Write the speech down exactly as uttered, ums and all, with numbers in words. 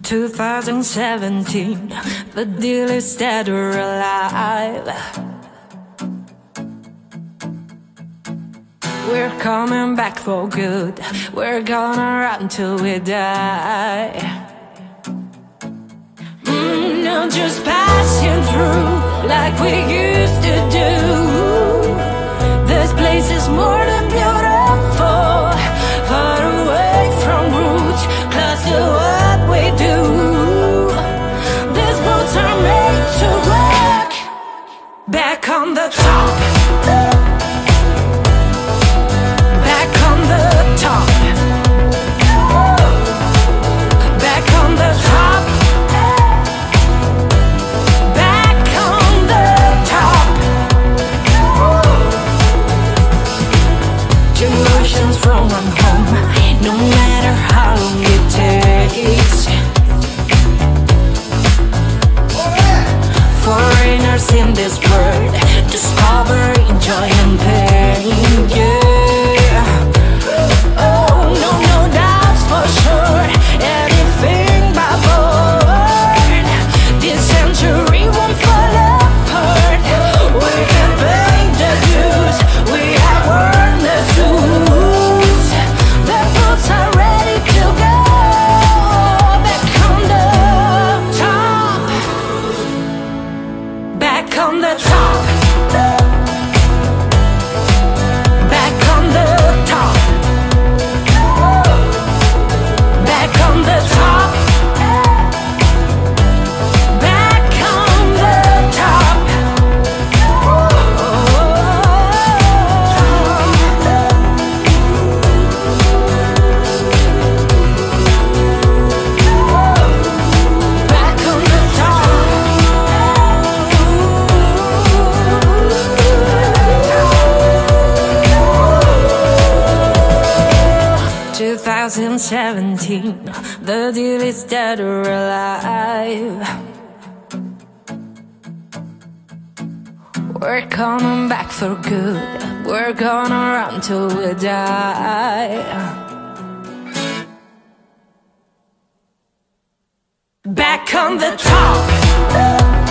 twenty seventeen, the deal is dead or alive. We're coming back for good. We're gonna run till we die. Mm, not just passing through like we used to do. This place is more than beautiful, far away from roots, close to what we do. These boots are made to work. Back on the top. Back on the top. Back on the top. Back on the top. Generations from one home, no matter how long it takes. Foreigners in this world, discovering joy and pain, yeah. Oh, no, no, that's for sure. Anything but bored. This century won't fall apart. We can pay the dues. We have earned the suits. The boots are ready to go. Back on the top. Back on the top. Back on the top. Back on the top. Back on the top. Back on the top. twenty seventeen, the deal is dead or alive. We're coming back for good. We're gonna run till we die. Back on the top.